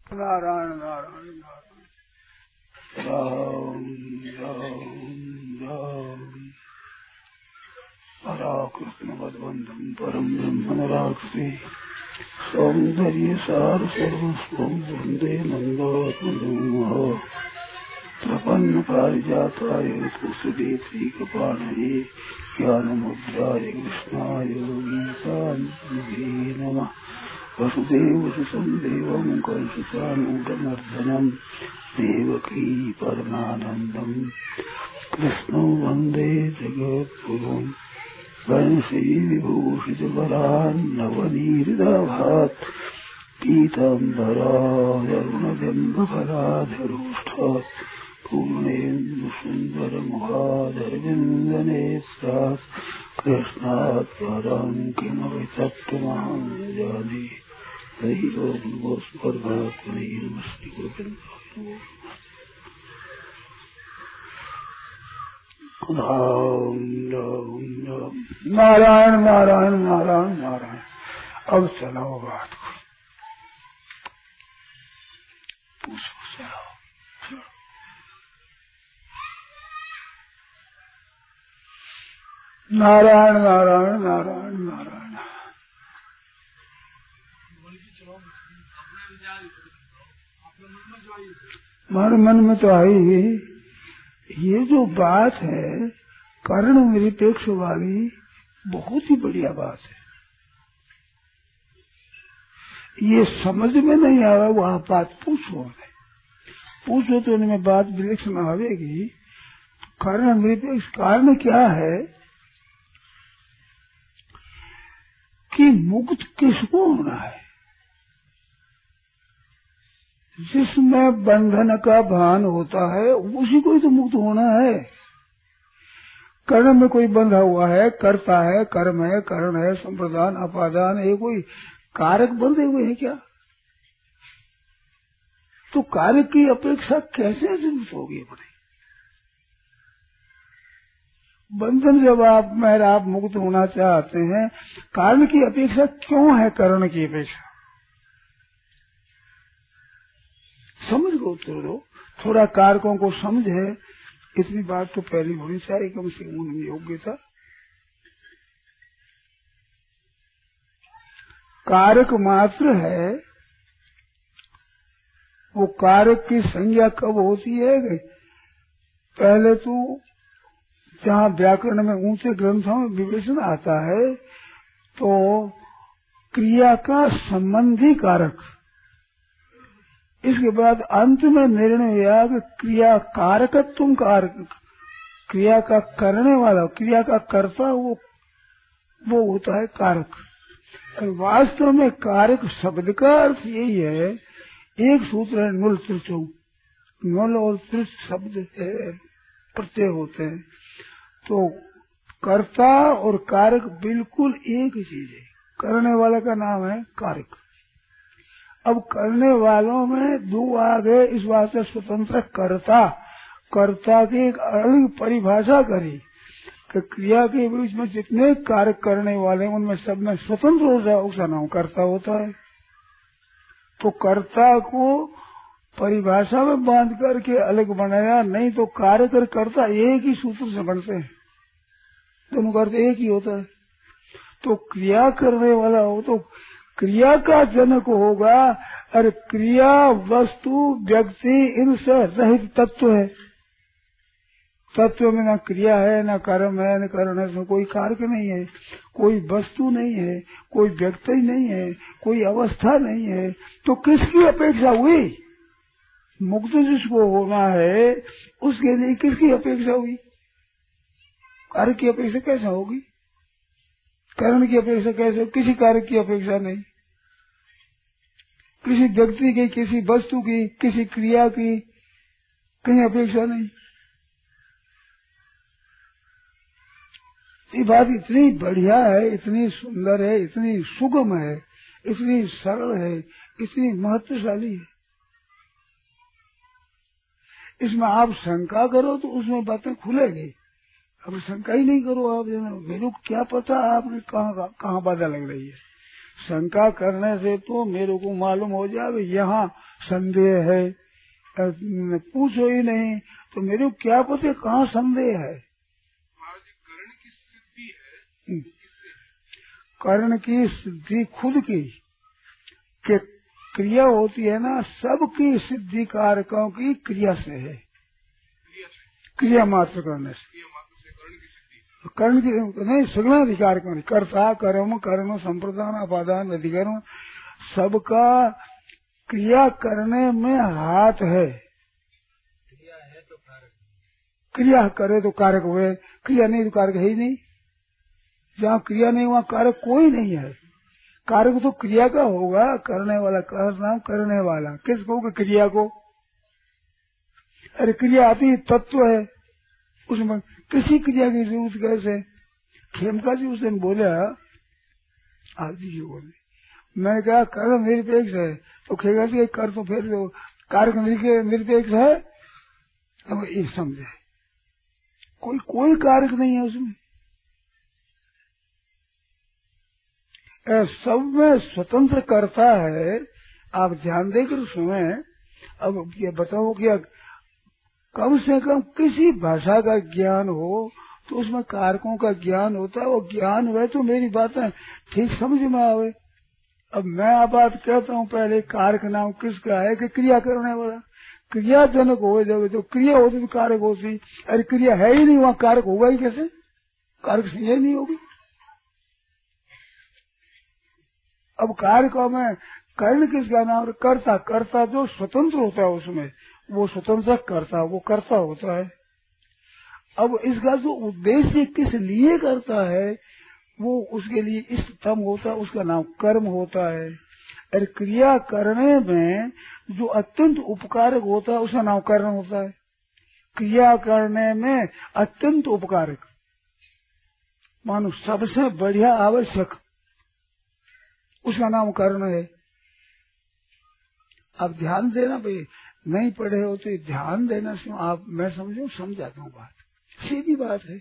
नारायण नारायण नारायण राम राम राम पराकृष्ण मद्वंदम परम ब्रह्म राक्षसी सौंदर्य सार सर्वस्वं वंदे मंगलात्मजं प्रपन्न पारिजाताय तुलसीदेवी कृपाणये ज्ञानमुद्राय कृष्णाय गीताञ्जलिवे नमः। वसुदेवसुतं देवं कंसचानूरमर्दनं देवकी परमानन्दं कृष्णं वन्दे जगद्गुरुं वंशीविभूषितवरान्नवनीहृदाभात् पीताम्बरादरुणजम्बफलाधरोष्ठात् पूर्णेन्दुसुन्दरमुखादरविन्दनेत्रात् कृष्णात् परं किमपि तत्त्वमहं न जाने। हरि ओं नमो परमात्मने नमस्ते गोविन्दाय राम राम राम नारायण नारायण नारायण नारायण। अब चलाओ बात को पूछो चलाओ। नारायण नारायण नारायण नारायण। हमारे मन में तो आई ये जो बात है कर्ण निरपेक्ष वाली बहुत ही बढ़िया बात है। ये समझ में नहीं आ रहा वो आप बात पूछो तो इनमें बात विलक्षण आवेगी। कर्ण निरपेक्ष कारण क्या है कि मुक्त किसको होना है? जिसमें बंधन का भान होता है उसी को ही तो मुक्त होना है। कर्म में कोई बंधा हुआ है, करता है, कर्म है, करण है, संप्रदान, अपादान, ये कोई कारक बंधे हुए हैं क्या? तो कारक की अपेक्षा कैसे जरूरत होगी अपने? बंधन जब आप मुक्त होना चाहते हैं, कारण की अपेक्षा क्यों है? करण की अपेक्षा समझ को उत्तर दो। थोड़ा कारकों को समझे, इतनी बात तो पहले होनी चाहिए कम से कम उनमें योग्यता। कारक मात्र है, वो कारक की संज्ञा कब होती है? पहले तो जहाँ व्याकरण में ऊंचे ग्रंथों में विवेचन आता है तो क्रिया का संबंधी कारक, इसके बाद अंत में निर्णय हुआ कि क्रिया कारकत्व कारक, क्रिया का करने वाला, क्रिया का कर्ता वो होता है कारक। वास्तव में कारक शब्द का अर्थ यही है, एक सूत्र है नुल त्रिचौ, नुल और त्रिच शब्द है प्रत्यय होते हैं, तो कर्ता और कारक बिल्कुल एक ही चीज है। करने वाला का नाम है कारक। अब करने वालों में दो आ गए, इस वास्ते स्वतंत्र कर्ता। कर्ता की एक अलग परिभाषा करी कि क्रिया के बीच में जितने कार्य करने वाले उनमें सब में स्वतंत्र हो जाए उसका नाम कर्ता होता है। तो कर्ता को परिभाषा में बांध करके अलग बनाया, नहीं तो कार्य कर कर्ता एक ही सूत्र से बनते हैं, दोनों का अर्थ एक ही होता है। तो क्रिया करने वाला हो तो क्रिया का जनक होगा, और क्रिया वस्तु व्यक्ति इनसे रहित तत्व है। तत्व में न क्रिया है, न कर्म है, न करण है, इसमें कोई कारक नहीं है, कोई वस्तु नहीं है, कोई व्यक्ति नहीं है, कोई अवस्था नहीं है। तो किसकी अपेक्षा हुई? मुक्त जिसको होना है उसके लिए किसकी अपेक्षा हुई? कारक की अपेक्षा कैसे होगी? करण की अपेक्षा कैसे? किसी कारक की अपेक्षा नहीं, किसी व्यक्ति की, किसी वस्तु की, किसी क्रिया की कहीं अपेक्षा नहीं। ये बात इतनी बढ़िया है, इतनी सुंदर है, इतनी सुगम है, इतनी सरल है, इतनी महत्वशाली है। इसमें आप शंका करो तो उसमें बातें खुलेगी। अब शंका ही नहीं करो आप, मेरे को क्या पता आपने कहाँ बाधा लग रही है। शंका करने से तो मेरे को मालूम हो जाए यहाँ संदेह है, पूछो ही नहीं तो मेरे को क्या पता कहाँ संदेह है। कर्ण की सिद्धि है, कर्ण की सिद्धि खुद की के क्रिया होती है ना, सबकी सिद्धि कारकों की क्रिया से है, क्रिया मात्र करने से कर्ण की नहीं, सगुणाधिकार कर्ण, कर्ता कर्म कर्म संप्रदान अपादान अधिकरण सबका क्रिया करने में हाथ है। क्रिया है तो कारक, क्रिया करे तो कारक हुए, क्रिया नहीं तो कारक है ही नहीं। जहाँ क्रिया नहीं वहाँ कारक कोई नहीं है। कारक तो क्रिया का होगा, करने वाला का नाम करने वाला, किसको कि क्रिया को। अरे क्रिया आती तत्व है, उसमें किसी क्रिया की जरूरत कैसे। खेमका जी उस दिन बोला, आदि जी बोले, मैंने कहा कर्म निरपेक्ष है, तो खेगा जी कर तो फिर कारक निरपेक्ष है। अब ये समझे, कोई कारक नहीं है उसमें, सब में स्वतंत्र करता है। आप ध्यान देकर सुने। अब ये बताओ कि कम से कम किसी भाषा का ज्ञान हो तो उसमें कारकों का ज्ञान होता है। वो ज्ञान हुए तो मेरी बातें ठीक समझ में आवे। अब मैं आप बात कहता हूँ, पहले कारक नाम किसका है कि क्रिया करने वाला, क्रियाजनक हो जाए तो क्रिया होती तो कारक होती। अरे क्रिया है ही नहीं, वहाँ कारक होगा ही कैसे, कारक संज्ञा नहीं होगी। अब कारकों में कर्ण किसका नाम, कर्ता, कर्ता जो स्वतंत्र होता है उसमें वो स्वतंत्र करता, वो कर्ता होता है। अब इसका जो उद्देश्य किस लिए करता है वो उसके लिए इष्टतम होता है, उसका नाम कर्म होता है। और क्रिया करने में जो अत्यंत उपकारक होता है उसका नाम कर्म होता है। क्रिया करने में अत्यंत उपकारक मानो सबसे बढ़िया आवश्यक, उसका नाम कर्ण है। अब ध्यान देना भाई, नहीं पढ़े हो तो ध्यान देना से आप, मैं समझाता हूँ बात, सीधी बात है।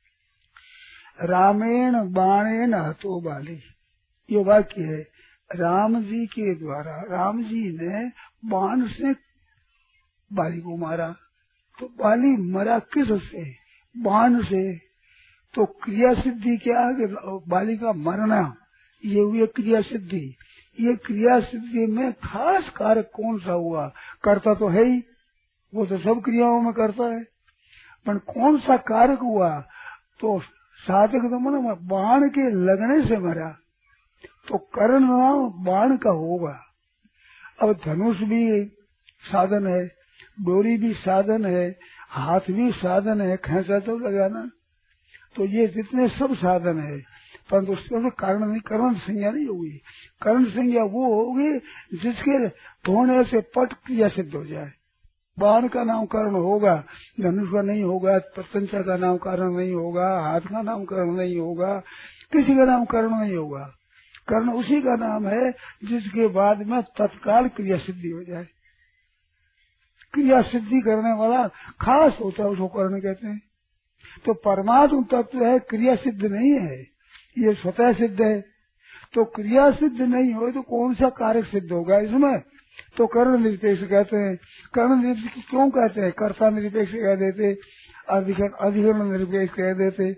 रामेण बाणेन हतो बाली, ये वाक्य है। राम जी के द्वारा, राम जी ने बाण से बाली को मारा, तो बाली मरा किस से, बाण से। तो क्रिया सिद्धि क्या है कि बाली का मरना, ये हुई क्रिया सिद्धि। ये क्रिया सिद्धि में खास कारक कौन सा हुआ, करता तो है ही, वो तो सब क्रियाओं में करता है, पर कौन सा कारक हुआ, तो साधक तो मन बाण के लगने से मरा, तो कर्ण नाम बाण का होगा। अब धनुष भी साधन है, डोरी भी साधन है, हाथ भी साधन है, खैंचा तो लगाना, तो ये जितने सब साधन है, परंतु उसमें कारण नहीं, कर्ण संज्ञा नहीं होगी। कर्ण संज्ञा वो होगी जिसके होने से पट क्रिया सिद्ध हो जाए। बाण का नाम कर्ण होगा, धनुष का नहीं होगा, प्रत्यंचा का नाम कर्ण नहीं होगा, हाथ का नाम कर्ण नहीं होगा, किसी का नाम कर्ण नहीं होगा। कर्ण उसी का नाम है जिसके बाद में तत्काल क्रिया सिद्धि हो जाए। क्रिया सिद्धि करने वाला खास होता है, उसको कर्ण कहते हैं। तो परमात्म तत्व है, क्रिया सिद्ध नहीं है, ये स्वतः सिद्ध है। तो क्रिया सिद्ध नहीं हो तो कौन सा कारक सिद्ध होगा इसमें, तो कर्ण निरपेक्ष कहते हैं। कर्ण निरपेक्ष क्यों कहते हैं, कर्ता निरपेक्ष कह देते, अधिकरण निरपेक्ष कह देते,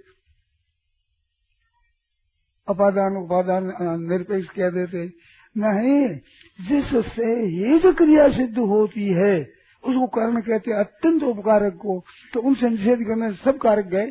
अपादान उपादान निरपेक्ष कह देते। नहीं, जिससे ये जो क्रिया सिद्ध होती है उसको कर्ण कहते हैं, अत्यंत उपकारक को। तो उनसे निषेध करने से सब कारक गए।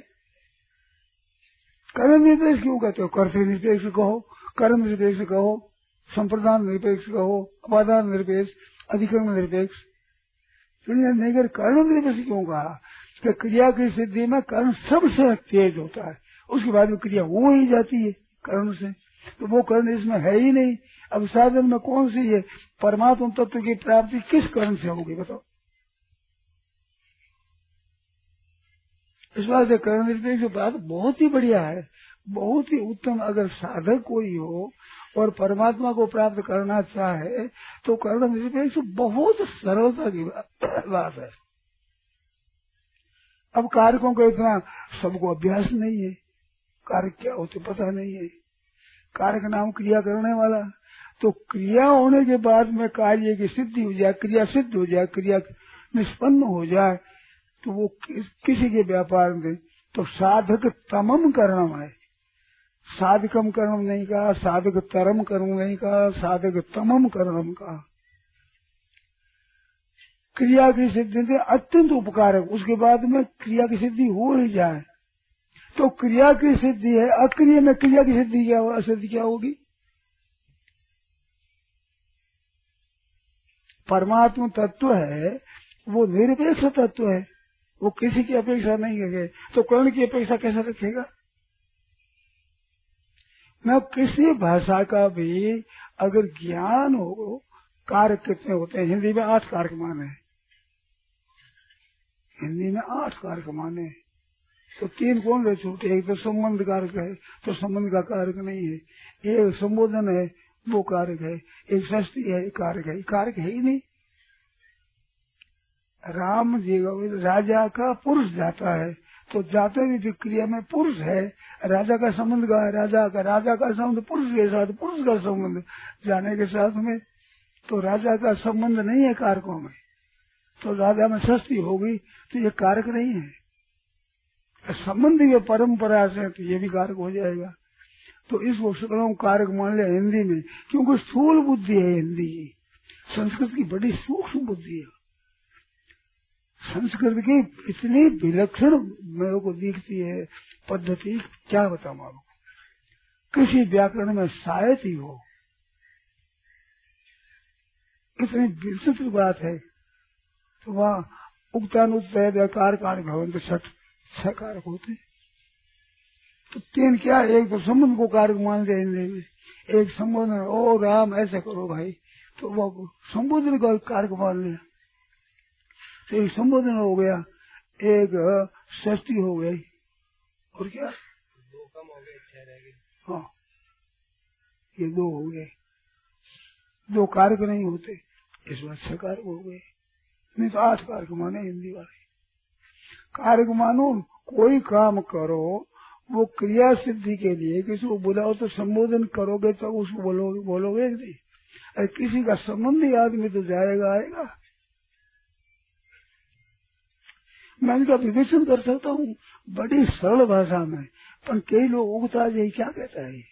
कर्ण निरपेक्ष क्यों कहते हो, कर्ते निरपेक्ष कहो, कर्म निरपेक्ष कहो, संप्रदान निरपेक्ष कहो, अपादान निरपेक्ष, अधिकरण निरपेक्ष। नहीं कर कर्ण निरपेक्ष क्यों कहा, कि क्रिया की सिद्धि में कर्ण सबसे तेज होता है, उसके बाद में क्रिया हो ही जाती है कर्ण से। तो वो कर्ण इसमें है ही नहीं। अब साधन में कौन सी है, परमात्मा तत्व की प्राप्ति किस कर्ण से होगी बताओ। इस बात से कर्ण निरपेक्ष बात बहुत ही बढ़िया है, बहुत ही उत्तम। अगर साधक कोई हो और परमात्मा को प्राप्त करना चाहे तो कर्ण निरपेक्ष बहुत सरलता की बात है। अब कारकों का इतना सबको अभ्यास नहीं है, कारक क्या होते पता नहीं है। कारक नाम क्रिया करने वाला। तो क्रिया होने के बाद में कार्य की सिद्धि हो जाए, क्रिया सिद्ध हो जाए, क्रिया निष्पन्न हो जाए, तो वो किसी के व्यापार में तो साधक तमम कर्म है। साधकम कर्म नहीं कहा, साधक तरम कर्म नहीं कहा, साधक तमम कर्म कहा। क्रिया की सिद्धि से अत्यंत उपकारक, उसके बाद में क्रिया की सिद्धि हो ही जाए तो क्रिया की सिद्धि है। अक्रिय में क्रिया की सिद्धि क्या होगा, सिद्धि क्या होगी? परमात्मा तत्व है वो निरपेक्ष तत्व है, वो किसी की अपेक्षा नहीं रखे, तो कर्ण की अपेक्षा कैसे रखेगा? मैं किसी भाषा का भी अगर ज्ञान हो, कारक कितने होते हैं? हिंदी में 8 कारक माने, हिंदी में 8 कारक माने, तो 3 कौन रह छूटे? एक तो संबंध कारक है, तो संबंध का कारक नहीं है। एक संबोधन है, वो कारक है। एक षष्ठी है, कारक है, कारक है ही नहीं। राम जी राजा का पुरुष जाता है, तो जाते भी क्रिया में पुरुष है। राजा का संबंध का है, राजा का संबंध पुरुष के साथ, पुरुष का संबंध जाने के साथ में, तो राजा का संबंध नहीं है कारकों में, तो राजा में षष्ठी होगी, तो ये कारक नहीं है। संबंध ये परंपरा से, तो ये भी कारक हो जाएगा। तो इसको सकलों कारक मान लिया हिंदी में, क्योंकि स्थूल बुद्धि है हिंदी की। संस्कृत की बड़ी सूक्ष्म बुद्धि है। संस्कृत की इतनी विलक्षण मेरे को दिखती है पद्धति, क्या बताऊं आपको। किसी व्याकरण में शायद ही हो, इतनी विचित्र बात है। तो वहाँ उक्तानुत्तय कारक भवन के 6 कारक होते, तो 3 क्या? एक तो संबंध को कारक मान दिया हिंदी में, एक संबोधन, ओ राम ऐसे करो भाई, तो वो संबोधन को कारक मान लिया, तो एक संबोधन हो गया, एक षष्ठी हो गई, और क्या 2 कम हो गए, 6 रह गए। हाँ, ये 2 हो गए। 2 कारक नहीं होते, इस बार 6 कारक हो गए, नहीं तो 8 कारक माने हिंदी वाले। कारक मानो कोई काम करो, वो क्रिया सिद्धि के लिए किसी को बुलाओ तो संबोधन करोगे तो उसको बोलोगे नहीं। अरे किसी का संबंधी आदमी तो जाएगा आएगा। मैं इनका विवेचन कर सकता हूँ बड़ी सरल भाषा में, पर कई लोग उगता जी क्या कहता है।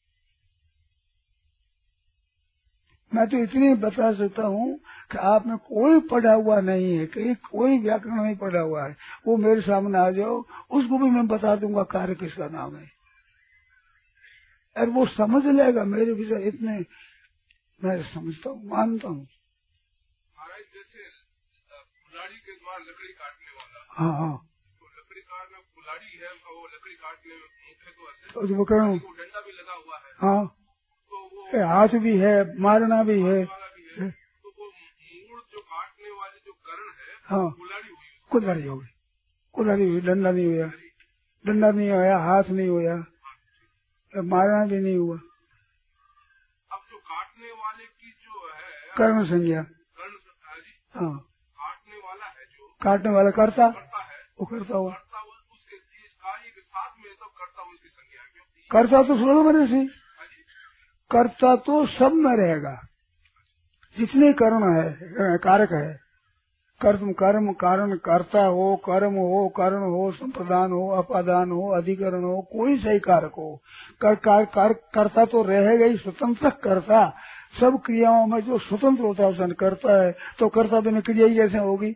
मैं तो इतनी बता सकता हूँ कि आप में कोई पढ़ा हुआ नहीं है, कहीं कोई व्याकरण नहीं पढ़ा हुआ है, वो मेरे सामने आ जाओ, उसको भी मैं बता दूंगा कार्य किसका नाम है, और वो समझ लेगा मेरे विषय। इतने मैं समझता हूँ, मानता हूँ। जैसे कुल्हाड़ी के द्वारा लकड़ी काटने वाला, हाँ, तो लकड़ी काटना कुल्हाड़ी है, वो लकड़ी काटने में मुख्य तो डंडा भी लगा हुआ है। हाँ, तो वो हाथ भी है, मारना भी है, तो वो मूल जो काटने वाले जो करण है, हाँ, कुल्हाड़ी हो गई, कुल्हाड़ी हुई, डंडा नहीं हुआ, डंडा नहीं हुआ, हाथ नहीं हुआ, मारना भी नहीं हुआ। अब जो काटने वाले की जो है कर्ण संज्ञा, हाँ, काटने वाला है, जो काटने वाला करता है, वो करता हुआ, उसके कार्य के साथ में तब करता उसकी संज्ञा क्यों? करता तो सुनो मेरे से, करता तो सब में रहेगा, जितने कर्ण है, कारक है, कर्म कर्म कारण कर्ता हो, कर्म हो, कर्ण हो, संप्रदान हो, अपादान हो, अधिकरण हो, कोई सही कारक हो, कर्ता तो रहेगा ही, स्वतंत्र कर्ता। सब क्रियाओं में जो स्वतंत्र होता है उसने करता है, तो कर्ता बिना क्रिया ही कैसे होगी?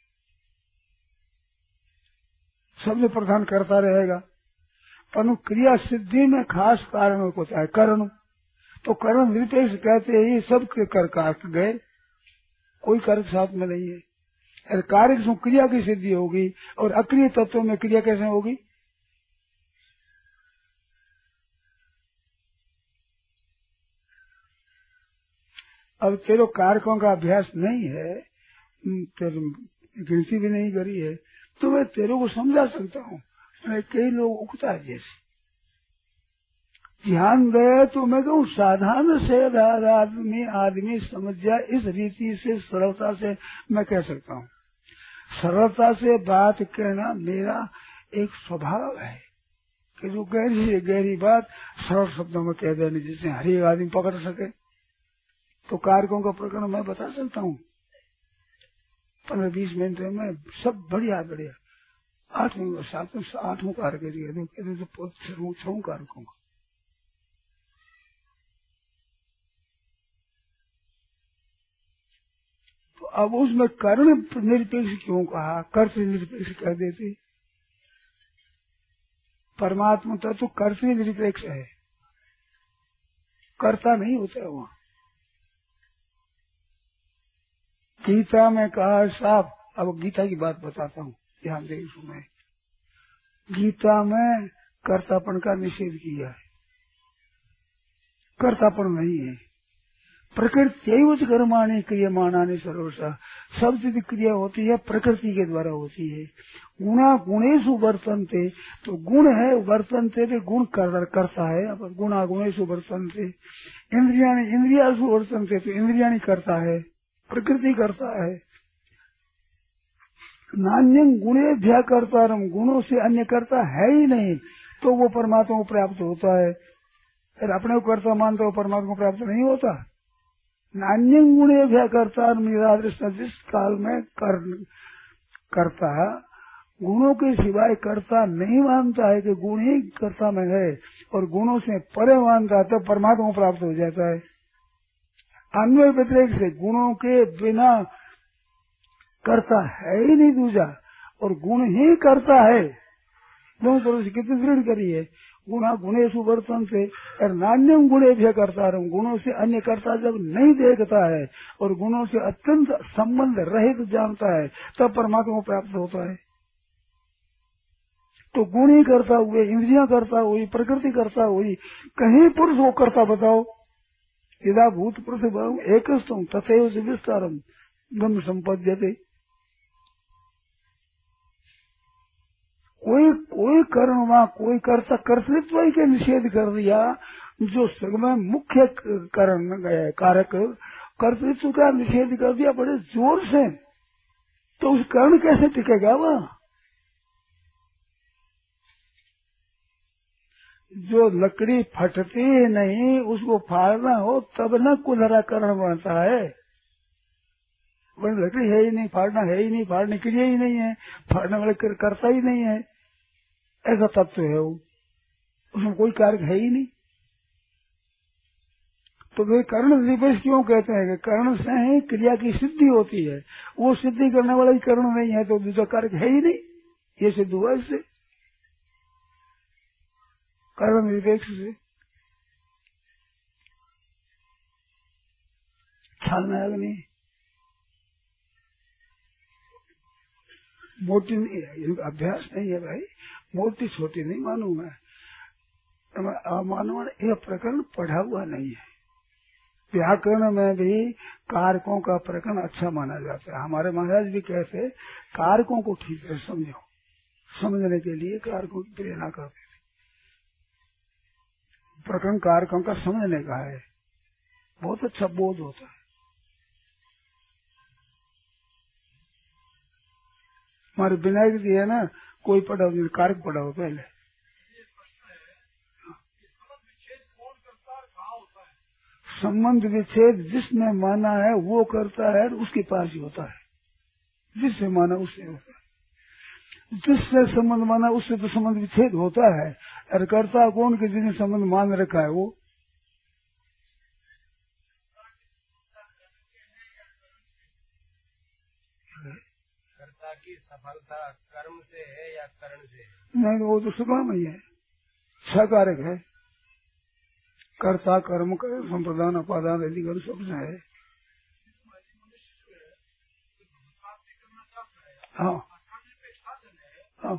शब्द प्रधान करता रहेगा, पर क्रिया सिद्धि में खास कारण होता है कर्ण। तो कर्ण निरपेक्ष कहते ही सब कर काट गए, कोई कारक साथ में नहीं है। अरे कारक से क्रिया की सिद्धि होगी, और अक्रिय तत्वों में क्रिया कैसे होगी? अब तेरे कारकों का अभ्यास नहीं है, तेरे गिनती भी नहीं करी है, तो मैं तेरे को समझा सकता हूँ। कई लोग उगता है जैसे ध्यान गए, तो मैं कहूँ साधारण से आदमी समझ जाए, इस रीति से सरलता से मैं कह सकता हूँ। सरलता से बात कहना मेरा एक स्वभाव है, कि जो गहरी से गहरी बात सरल शब्दों में कह देनी जिससे हर एक आदमी पकड़ सके। तो कारकों का प्रकरण मैं बता सकता हूँ 15-20 मिनट में, सब बढ़िया बढ़िया। 8वां कारक तो 6 कारकों का। तो अब उसमें कर्ण निरपेक्ष क्यों कहा, कर्त निरपेक्ष कह देते। परमात्मा तो कर्त निरपेक्ष है, कर्ता नहीं होता है वहाँ। गीता में कहा साफ, अब गीता की बात बताता हूँ, ध्यान दे सुने। गीता में कर्तापन का निषेध किया है, कर्तापन नहीं है। प्रकृति कर्माणि क्रियमाणानि सर्वशः, सब जितनी क्रिया होती है प्रकृति के द्वारा होती है। गुणा गुणेषु वर्तन्ते, तो गुण है वर्तन्ते पे गुण करता है। अब गुणा गुणेषु वर्तन्ते, इंद्रियाणि इंद्रियासु वर्तन्ते, तो इंद्रियाणि करता है, प्रकृति करता है। नान्यं गुणेभ्यः कर्तारम्, गुणों से अन्य करता है ही नहीं, तो वो परमात्मा को प्राप्त होता है। फिर अपने को कर्ता मानता हो परमात्मा को प्राप्त नहीं होता। नान्यं गुणेभ्यः कर्तारम् निरादृष्ट, जिस काल में करता गुणों के सिवाय करता नहीं मानता है कि गुण ही कर्ता में है और गुणों से परे मानता है, तब परमात्मा को प्राप्त हो जाता है। अन्वय व्यतिरेक से गुणों के बिना करता है ही नहीं दूजा, और गुण ही करता है। दोनों तरह से कितनी दृढ़ करी है। गुणा गुणेषु वर्तन्ते, और नान्यं गुणेभ्यः कर्तारम्, गुणों से अन्य कर्ता जब नहीं देखता है और गुणों से अत्यंत संबंध रहित जानता है, तब परमात्मा को प्राप्त होता है। तो गुण ही करता हुए, इंद्रियां करता हुई, प्रकृति करता हुई, कहीं पुरुष हो करता बताओ। यदा भूत पुरुष एकस्तम तथैव विस्तारम ब्रह्म संपद्यते। कोई कर्म कोई कर्ता कर्तृत्व ही के निषेध कर दिया, जो में मुख्य कारक कर्तृत्व का निषेध कर दिया बड़े जोर से, तो उस कर्ण कैसे टिकेगा वह? जो लकड़ी फटती नहीं उसको फाड़ना हो तब न कुल्हरा कर्ण बनता है। लकड़ी है ही नहीं, फाड़ना है ही नहीं, फाड़ने के लिए ही नहीं है, फाड़ने वाले करता ही नहीं है, ऐसा तत्व है वो, उसमें कोई कार्य है ही नहीं। तो वे कर्ण निरपेक्ष क्यों कहते हैं कि कर्ण से ही क्रिया की सिद्धि होती है, वो सिद्धि करने वाला ही कर्ण नहीं है तो दूसरा कार्य है ही नहीं, ये सिद्ध हुआ इससे कर्ण निरपेक्ष से। ख्याल में आया नहीं? मोटी नहीं है, इनका अभ्यास नहीं है भाई, मोटी छोटी नहीं मानू मैं, मानू यह प्रकरण पढ़ा हुआ नहीं है। व्याकरण में भी कारकों का प्रकरण अच्छा माना जाता है। हमारे महाराज भी कहते कारकों को ठीक से समझो, समझने के लिए कारकों की प्रेरणा करते थे। प्रकरण कारकों का समझने का है, बहुत अच्छा बोध होता है। हमारे विनायक जी है ना, कोई पढ़ा कारक पढ़ा हो पहले। संबंध विच्छेद जिसने माना है वो करता है, उसके पास ही होता है। जिससे माना उससे होता है, जिससे संबंध माना उससे तो संबंध विच्छेद होता है। और कर्ता कौन के जिसने संबंध मान रखा है वो। कर्ता की सफलता कर्म से है या कर्ण से? नहीं, वो तो सुगम ही है, 6 कारक है। कर्ता कर्म कर संप्रदान अपादान अधिकार सबसे है। हाँ हाँ,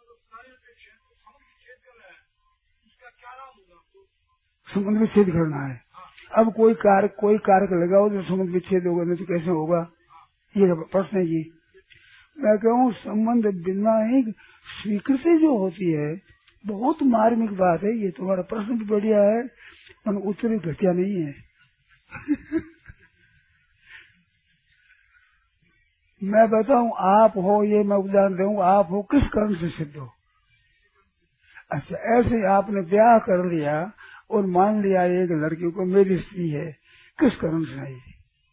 संबंध विच्छेद करना है। अब कोई कारक लगाओ जो संबंध विच्छेद होगा, नहीं तो कैसे होगा, ये प्रश्न है जी। मैं कहूँ संबंध बिना ही स्वीकृति जो होती है बहुत मार्मिक बात है। ये तुम्हारा प्रश्न भी बढ़िया है, मन उत्तर घटिया नहीं है। मैं बताऊं, आप हो, ये मैं उदाहरण दूं, आप हो किस कारण से सिद्ध हो? अच्छा, ऐसे आपने ब्याह कर लिया और मान लिया एक लड़की को मेरी स्त्री है, किस कारण से आई,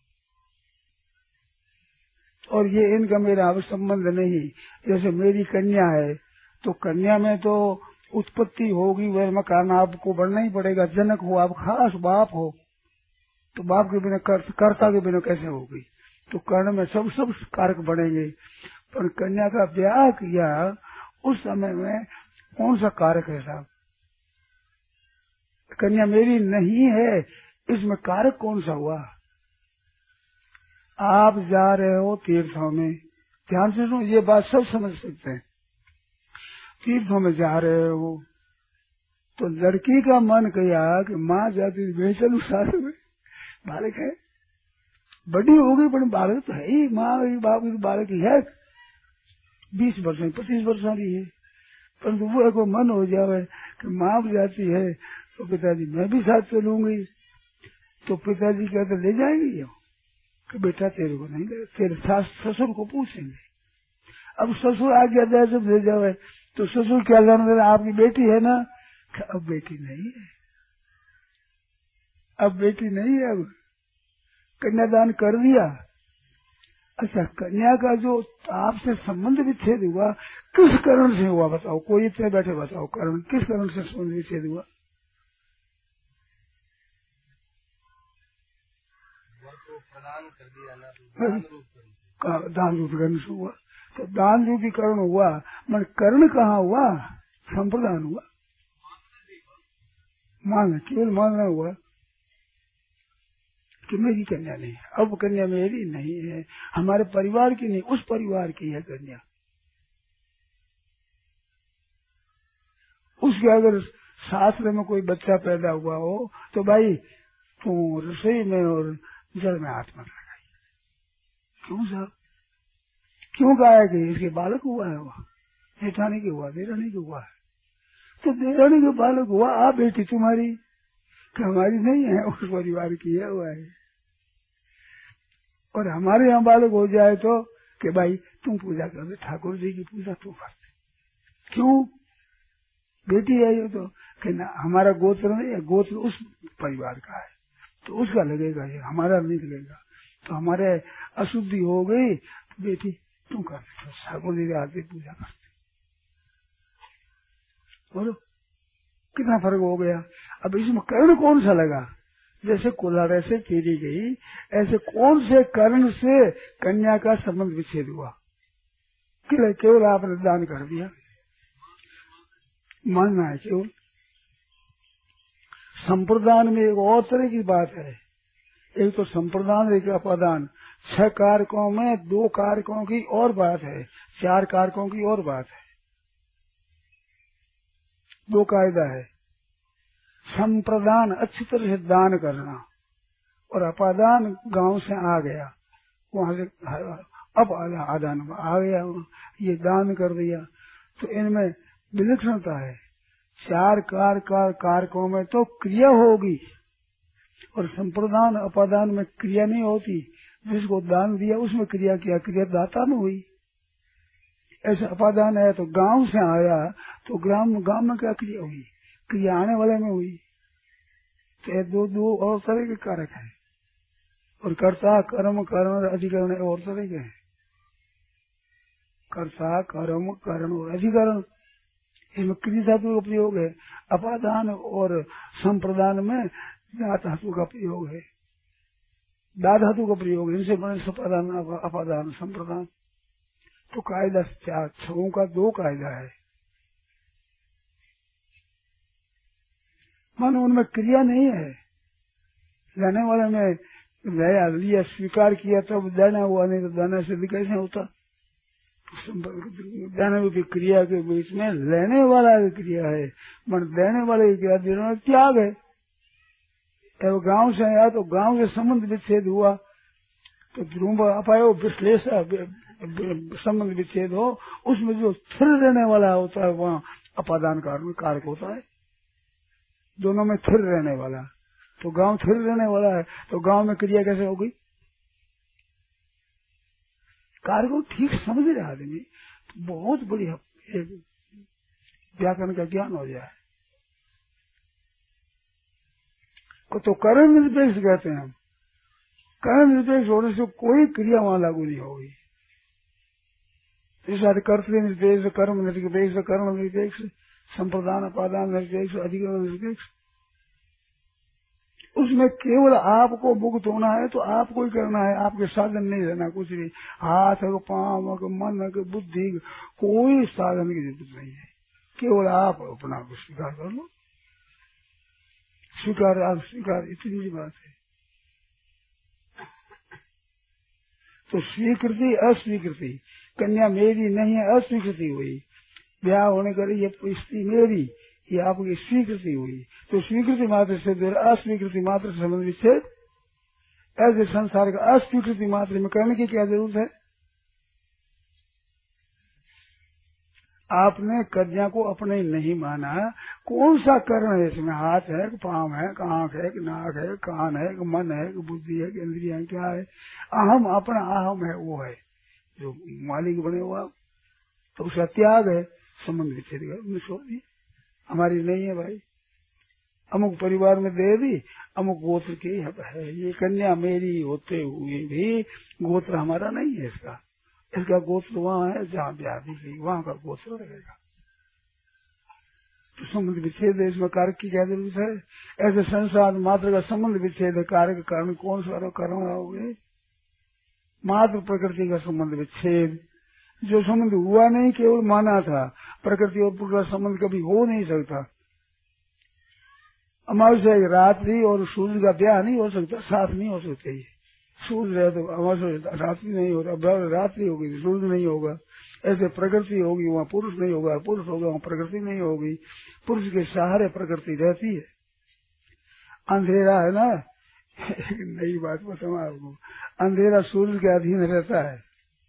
और ये इनका मेरा अब संबंध नहीं। जैसे मेरी कन्या है तो कन्या में तो उत्पत्ति होगी, वह मकान आपको बढ़ना ही पड़ेगा। जनक हो आप, खास बाप हो, तो बाप के बिना कर्ता के बिना कैसे होगी, तो कर्ण में सब कारक बढ़ेंगे। पर कन्या का ब्याह किया उस समय में कौन सा कारक है साहब, कन्या मेरी नहीं है, इसमें कारक कौन सा हुआ। आप जा रहे हो तीर्थों में, ध्यान से सुनो, ये बात सब समझ सकते हैं। तीर्थों में जा रहे हो तो लड़की का मन किया कि माँ जाती बेचल साथ में, बालक है, बड़ी हो गई पर बालक तो है ही, माँ बाप की बालक ही है, 20 वर्ष 25 वर्ष की है, परंतु वो को मन हो जावे कि माँ जाती है तो पिताजी मैं भी साथ चलूंगी, तो पिताजी कहते ले जाएंगे कि बेटा तेरे को नहीं ले, तेरे ससुर को पूछेंगे। अब ससुर आ गया जाए जब ले जावे तो ससुर क्या जाने, आपकी बेटी है ना, अब बेटी नहीं है, अब बेटी नहीं है, अब कन्यादान कर दिया। अच्छा, कन्या का जो आपसे संबंध विच्छेद हुआ किस कारण से हुआ बताओ, कोई इतने बैठे बताओ कारण, किस कारण से संबंध विच्छेद हुआ। तो प्रदान कर दिया ना, दान रूपी कर्ण से हुआ, तो दान रूपी कर्ण हुआ, मन कर्ण कहाँ हुआ, संप्रदान हुआ, मान केवल मानना हुआ कि मेरी कन्या नहीं है, अब कन्या मेरी नहीं है, हमारे परिवार की नहीं, उस परिवार की है कन्या। उसके अगर शास्त्र में कोई बच्चा पैदा हुआ हो तो भाई तू रसोई में और जल में हाथ मत लगाई, क्यों साहब, क्यों कहा है कि इसके बालक हुआ है, वह जेठानी के हुआ, देरानी के हुआ है, तो देरानी के बालक हुआ, आप बेटी तुम्हारी कि हमारी नहीं है, उस परिवार की है, हुआ है। और हमारे यहाँ बालक हो जाए तो कि भाई तुम पूजा कर दे, ठाकुर जी की पूजा तू कर दे, क्यों, बेटी है ये तो, कि ना हमारा गोत्र नहीं है, गोत्र उस परिवार का है तो उसका लगेगा, ये हमारा नहीं लगेगा, तो हमारे अशुद्धि हो गई तो बेटी तुम कर दे, ठाकुर जी के आरती पूजा करते। बोलो कितना फर्क हो गया। अब इसमें कर्ण कौन सा लगा, जैसे कुल्हाड़े से चीरी गई, ऐसे कौन से कर्ण से कन्या का संबंध विच्छेद हुआ, केवल आपने दान कर दिया, मानना है केवल। संप्रदान में एक और तरह की बात है, एक तो संप्रदान, एक अपादान। 6 कारकों में 2 कारकों की और बात है, 4 कारकों की और बात है, 2 कायदा है। संप्रदान अच्छी तरह से दान करना, और अपादान गांव से आ गया, वहां से अब आदान आ गया, ये दान कर दिया, तो इनमें विलक्षणता है। 4 कारकों में तो क्रिया होगी, और संप्रदान अपादान में क्रिया नहीं होती। जिसको दान दिया उसमें क्रिया किया, क्रिया दाता में हुई। ऐसे अपादान है तो गांव से आया तो गांव में क्या क्रिया हुई, क्रिया आने वाले में हुई। तो दो और तरह के कारक है, और कर्ता कर्म करण अधिकरण और तरह के हैं। कर्ता कर्म करण और अधिकरण, इसमें क्रिया धातु का प्रयोग है। अपादान और संप्रदान में दा धातु का प्रयोग है, दा धातु का प्रयोग है, इनसे बने सपादान अपादान संप्रदान। तो कायदा 6 का 2 कायदा है, मानो उनमें क्रिया नहीं है। लेने वाले में नया लिया स्वीकार किया तब देना हुआ, नहीं तो देना सिद्ध कैसे होता। देने की क्रिया के बीच में लेने वाला की क्रिया है, मन देने वाले की क्रिया देने त्याग है। तो गांव से आया तो गांव के संबंध विच्छेद हुआ, तो ध्रुव अपायो विश्लेष संबंध विच्छेद हो, उसमें जो स्थिर रहने वाला होता है वहाँ अपादान कारक होता है। दोनों में स्थिर रहने वाला, तो गांव स्थिर रहने वाला है, तो गांव में क्रिया कैसे होगी। कार्य को ठीक समझ रहा आदमी तो बहुत बढ़िया व्याकरण का ज्ञान हो जाए। तो करण निरपेक्ष कहते हैं हम। करण निरपेक्ष होने से कोई क्रिया वहां लागू नहीं होगी। इस कर्तव्य निरपेक्ष, कर्म निरपेक्ष, कर्ण निरपेक्ष, संप्रदान अपादान निरपेक्ष, अधिकरण निरपेक्ष, उसमें केवल आपको मुक्त होना है तो आपको ही करना है, आपके साधन नहीं रहना कुछ भी। हाथ है, पांव है, मन है, बुद्धि, कोई साधन की जरूरत नहीं है, केवल आप अपना आप स्वीकार कर लो। स्वीकार आप स्वीकार, इतनी बात है। तो स्वीकृति अस्वीकृति, कन्या मेरी नहीं है, अस्वीकृति हुई। ब्याह होने कर ये स्त्री मेरी, ये आपकी स्वीकृति हुई। तो स्वीकृति मात्र से अस्वीकृति मात्र संबंध विच्छेद। ऐसे संसार का अस्वीकृति मात्र में करने की क्या जरूरत है? आपने कन्या को अपने नहीं माना, कौन सा कर्ण है इसमें? हाथ है, पांव है, आंख है, नाक है, कान है, मन है, बुद्धि है, इंद्रियां क्या है? अहम, अपना अहम है, वो है जो मालिक बने हुआ। तो उसका त्याग है, संबंध विच्छेद कर छोड़ दिए। हमारी नहीं है भाई, अमुक परिवार में दे दी, अमुक गोत्र की है, ये कन्या मेरी होते हुए भी गोत्र हमारा नहीं है। इसका गोत्र वहाँ है जहाँ ब्याह दी गई, वहाँ का गोत्र रहेगा। तो संबंध विच्छेद है, इसमें कारक की क्या जरूरत है? ऐसे संसार मात्र का संबंध विच्छेद है, कारक कारण कौन सा कारण होगे? मात्र प्रकृति का संबंध विच्छेद, जो संबंध हुआ नहीं, केवल माना था। प्रकृति और पुरुष का संबंध कभी हो नहीं सकता। अमावस्या रात्रि और सूर्य का ब्याह नहीं हो सकता, साथ नहीं हो सकते। ये सूर्य रहे तो अमावस्या रात्रि नहीं होता, रात्रि होगी सूर्य नहीं होगा। ऐसे प्रकृति होगी वहाँ पुरुष नहीं होगा, पुरुष होगा वहाँ प्रकृति नहीं होगी। पुरुष के सहारे प्रकृति रहती है। अंधेरा है ना, एक नई बात बताऊं आपको, अंधेरा सूर्य के अधीन रहता है।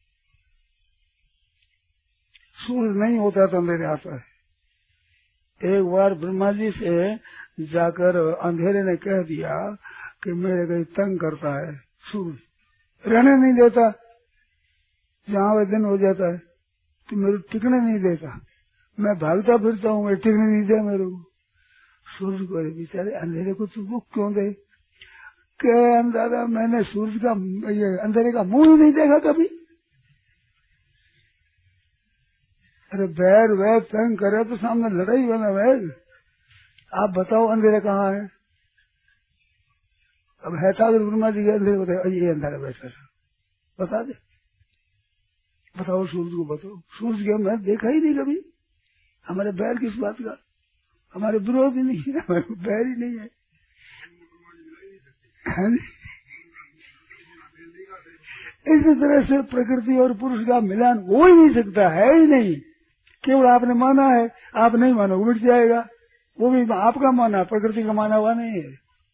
सूर्य नहीं होता तो अंधेरे आता है। एक बार ब्रह्मा जी से जाकर अंधेरे ने कह दिया कि मेरे कहीं तंग करता है सूर्य, रहने नहीं देता, जहाँ वह दिन हो जाता है तो मेरे टिकने नहीं देता, मैं भागता फिरता हूँ, मैं टिकने नहीं दिया मेरे को। सूर्य को बेचारे अंधेरे को तू दुख क्यों दे? क्या अंदाजा, मैंने सूर्य का ये अंधेरे का मुंह ही नहीं देखा कभी। अरे बैर वैर तंग करे तो सामने लड़ाई बना वैर। आप बताओ अंधेरा कहाँ है? अब है था ब्रह्मा जी के अंधेरे, बताओ ये अंधेरा बैठा बता दे, बताओ सूर्य को बताओ। सूर्य को मैं देखा ही नहीं कभी। हमारे बैर किस बात का? हमारे विरोध ही नहीं है, हमारे बैर ही नहीं है। इसी तरह से प्रकृति और पुरुष का मिलान हो ही नहीं सकता, है ही नहीं। केवल आपने माना है, आप नहीं मानो मिट जाएगा। वो भी आपका माना, प्रकृति का माना हुआ नहीं है।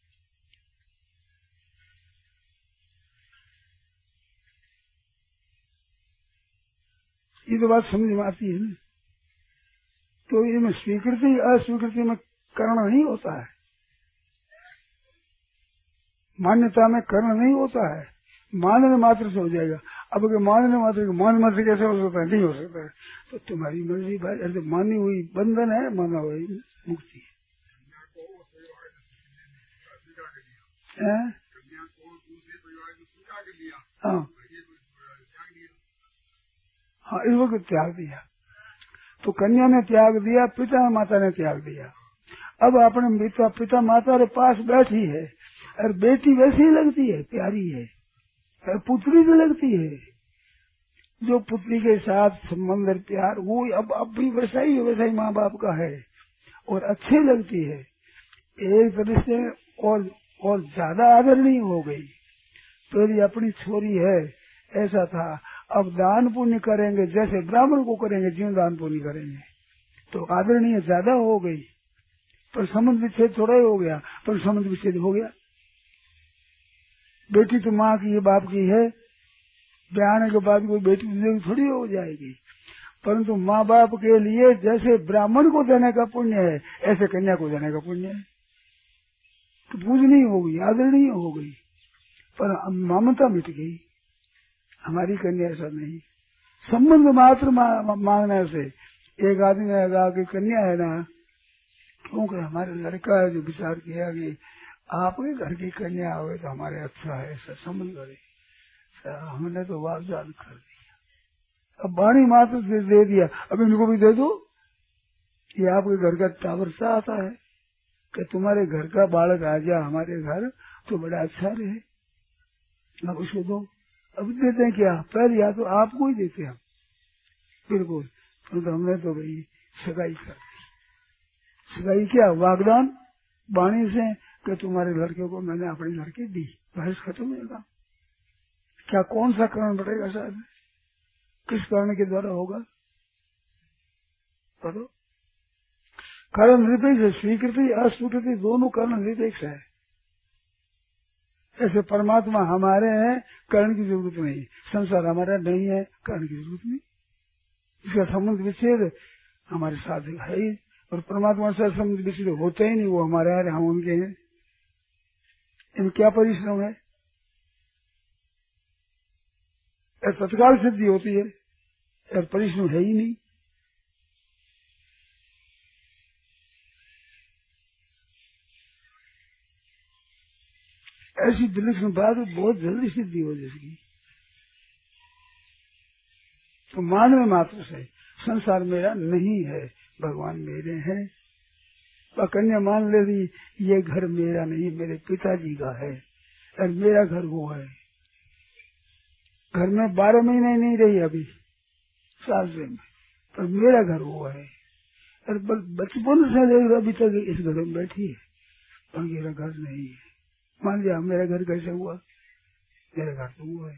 ये तो बात समझ में आती है ना। तो इसमें स्वीकृति अस्वीकृति में कर्ण नहीं होता है, मान्यता में कर्ण नहीं होता है, मानने मात्र से हो जाएगा। अब अगर मानने मात्र कैसे हो सकता है? नहीं हो सकता है। तो तुम्हारी मर्जी भाई, ऐसे मानी हुई बंधन है, माना हुई मुक्ति है। हाँ हाँ, इस वक्त त्याग दिया तो कन्या ने त्याग दिया, पिता माता ने त्याग दिया। अब अपने पिता माता के पास बैठी है, और बेटी वैसी ही लगती है, प्यारी है, और पुत्री भी लगती है। जो पुत्री के साथ संबंध और प्यार वो अब भी वैसा ही माँ बाप का है, और अच्छी लगती है। एक तरह से और ज्यादा आदरणीय हो गई। पहले अपनी छोरी है ऐसा था, अब दान पुण्य करेंगे जैसे ब्राह्मण को करेंगे, जीवन दान पुण्य करेंगे, तो आदरणीय ज्यादा हो गई। पर संबंध विच्छेद थोड़ा ही हो गया, पर संबंध विच्छेद हो गया। बेटी तो माँ की, ये बाप की है, ब्याहने के बाद कोई बेटी थोड़ी हो जाएगी। परंतु माँ बाप के लिए जैसे ब्राह्मण को देने का पुण्य है, ऐसे कन्या को देने का पुण्य है। तो पूजनीय हो गई, आदरणीय हो गई, पर ममता मिट गई। हमारी कन्या ऐसा नहीं, संबंध मात्र मांगने से एक आदमी ने कहा कि कन्या है ना, क्योंकि हमारे लड़का है जो विचार किया कि आपके घर की कन्या हो तो हमारे अच्छा है, ऐसा समझ गए। हमने तो वागदान कर दिया, अब वाणी मात्र से दे दिया, अब इनको भी दे दो। ये आपके घर का टावर सा आता है कि तुम्हारे घर का बालक आ जाए हमारे घर तो बड़ा अच्छा रहे, अब उसको दो। अब देते हैं क्या, पहले या तो आपको ही देते हैं बिल्कुल, तो हमने तो भाई सगाई कर दी। सगाई क्या, वागदान वाणी से कि तुम्हारे लड़के को मैंने अपनी लड़की दी, बहस खत्म होगा। क्या कौन सा कारण बढ़ेगा साहब, किस कारण के द्वारा होगा पढ़ो। कारण निरपेक्ष है, स्वीकृति अस्वीकृति दोनों कारण निरपेक्ष है। ऐसे परमात्मा हमारे हैं, कर्ण की जरूरत नहीं, संसार हमारा नहीं है, कर्ण की जरूरत नहीं। इसका संबंध विच्छेद हमारे साथ है ही, और परमात्मा से संबंध विच्छेद होते ही नहीं, वो हमारे हैं, हम उनके हैं। इनमें क्या परिश्रम है, तत्काल सिद्धि होती है और परिश्रम है ही नहीं। ऐसी विलक्षण बात बहुत जल्दी सिद्धि हो जाएगी। तो मानने मात्र से संसार मेरा नहीं है, भगवान मेरे हैं। कन्या मान ले रही ये घर मेरा नहीं, मेरे पिताजी का है, और मेरा घर वो है। घर में 12 महीने नहीं रही अभी साल से में, पर मेरा घर वो है, और बचपन से लेकर अभी तक इस घर में बैठी है, और मेरा घर नहीं है। मान लिया मेरा घर कैसे हुआ, मेरा घर तो हुआ है,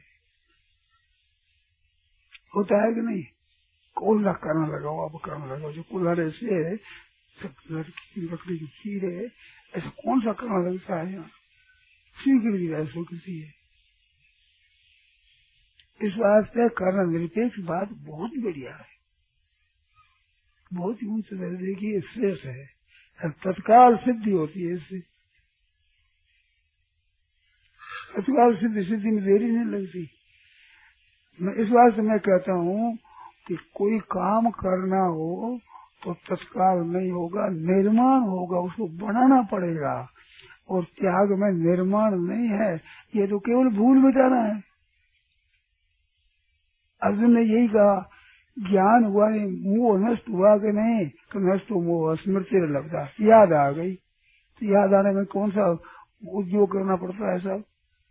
होता है कि नहीं। कौन सा कारण लगाओ, आप कारण लगाओ, जो कुल्हाड़े से लकड़ी की चीर है, ऐसा कौन सा कारण लगता है यहाँ, स्वीकृति है, स्वीकृति है। इस वास्ते कारण निरपेक्ष बात बहुत बढ़िया है, बहुत ही ऊंच दर्जे की श्रेष्ठ है, तत्काल सिद्धि होती है इससे। तत्काल सिद्धि में देरी नहीं लगती। मैं इस वास्ते मैं कहता हूँ कि कोई काम करना हो तो तत्काल नहीं होगा, निर्माण होगा, उसको बनाना पड़ेगा। और त्याग में निर्माण नहीं है, ये तो केवल भूल मिटाना है। अर्जुन ने यही कहा, ज्ञान हुआ नहीं, मोह नष्ट हुआ कि नहीं, तो नष्ट मोह स्मृति लगता, याद आ गई। तो याद आने में कौन सा उद्योग करना पड़ता है सब,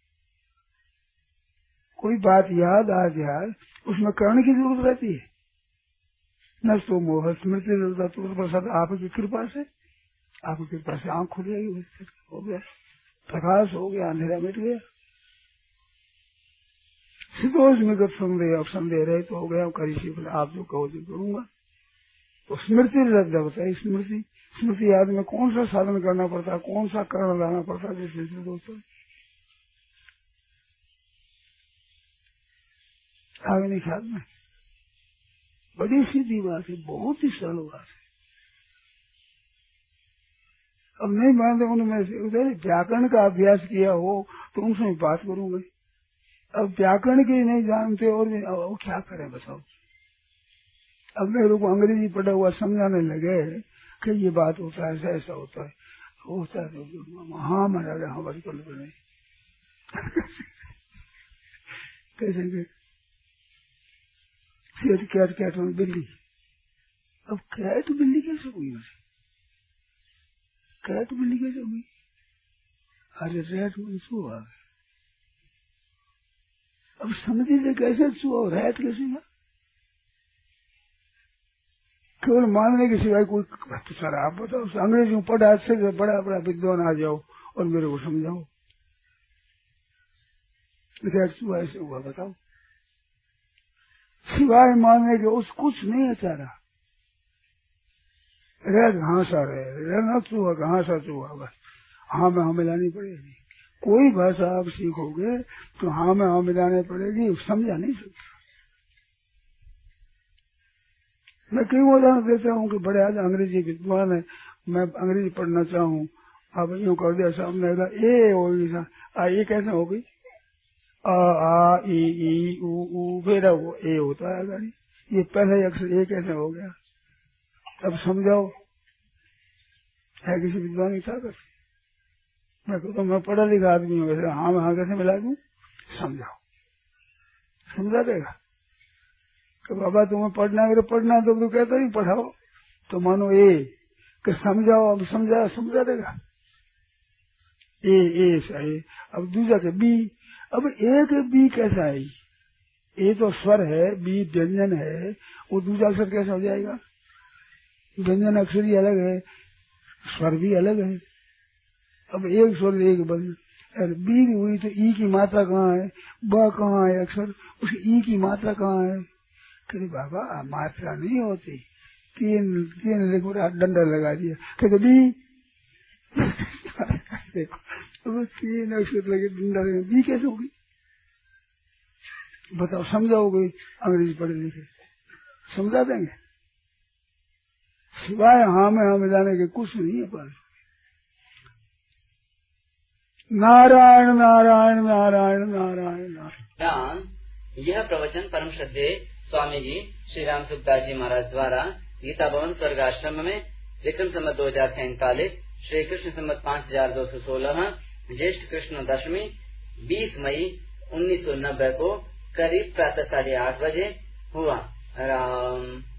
कोई बात याद आ जाए उसमें करने की जरूरत रहती है। नष्ट मोह स्मृति लगता, तो प्रसाद आपकी कृपा से, आपकी कृपा से आँख खुल गई, हो गया प्रकाश, हो गया अंधेरा मिट गया। सिद्धोष में गत संदेह, अब संदेह रहे तो हो गया, करी आप जो कहो जो करूंगा। तो स्मृति लगता बताइए, स्मृति स्मृति याद में कौन सा साधन करना पड़ता है, कौन सा कर्ण लाना पड़ता है, जैसे दोस्तों आगे नहीं ख्याल में। बड़ी सीधी बात है, बहुत ही सरल बात है। अब नहीं मानते उनमें से, उधर व्याकरण का अभ्यास किया हो तो उनसे बात करूंगा। अब व्याकरण के नहीं जानते और वो क्या करें बताओ। अब मेरे को अंग्रेजी पढ़ा हुआ समझाने लगे कि ये बात होता है, ऐसा ऐसा होता है, होता है तो हाँ महाराजा हाँ बड़ी कल नहीं कैसे कैट कैट में बिल्ली, अब कैट बिल्ली कैसे हुई, कैट बिल्ली कैसे हुई, अरे रेट में छुआ, अब समझिए कैसे छुआ, रेट कैसे हुआ, केवल मानने के सिवाय कोई। तो सर आप बताओ, अंग्रेजी में पढ़ा अच्छे से बड़ा बड़ा विद्वान आ जाओ और मेरे को समझाओ, रेट छुआ ऐसे हुआ बताओ, सिवाय मानने के उस कुछ नहीं है चारा। रेट घासा रहे न छुआ, घासा छुआ, बस हाँ में हाँ मिलानी पड़ेगी। कोई भाषा आप सीखोगे तो हाँ में हाँ मिलानी पड़ेगी, समझा नहीं सकता। मैं कई उदाहरण देता हूँ कि बड़े आज अंग्रेजी विद्वान है, मैं अंग्रेजी पढ़ना चाहूँ, अब यूँ कर दिया सामने ए होगी, ये कैसे हो गई, आ ई ऊ ऊ, मेरा वो ए होता है गाड़ी, ये पहले अक्षर ए कैसे हो गया, अब समझाओ, है किसी विद्वान की ताकत? मैं कहता मैं पढ़ा लिखा आदमी हूँ, वैसे हाँ में हाँ कैसे मिला दूं? समझाओ, समझा देगा कि बाबा तुम्हें पढ़ना है तो पढ़ना, तो तू कहता नहीं पढ़ाओ, तो मानो ए कि समझाओ, अब समझा देगा। ए सही, अब दूसरा के बी, अब ए के बी कैसा है? ए तो स्वर है, बी व्यंजन है, वो दूसरा अक्षर कैसा हो जाएगा? व्यंजन अक्षर ही अलग है, स्वर भी अलग है। अब एक स्वर एक बन, बी की हुई तो ई की मात्रा कहाँ है, ब कहाँ है अक्षर, उस ई की मात्रा कहाँ है? कहते बाबा मात्रा नहीं होती, तीन डंडा लगा दिया, कहते बी अब तीन अक्षर लगे डंडा लगे, बी कैसे होगी? बताओ, समझाओगे? अंग्रेजी पढ़े लिखे समझा देंगे? सिवाय हाँ में हाँ मिलाने के कुछ नहीं है। पर नारायण नारायण नारायण नारायण नारायण। यह प्रवचन परम श्रद्धेय स्वामी जी श्री राम सुखदास जी महाराज द्वारा गीता भवन स्वर्ग आश्रम में विक्रम संवत 2047 श्री कृष्ण संवत 5216 ज्येष्ठ कृष्ण दशमी 20 मई 1990 को करीब प्रातः 8:30 बजे हुआ। राम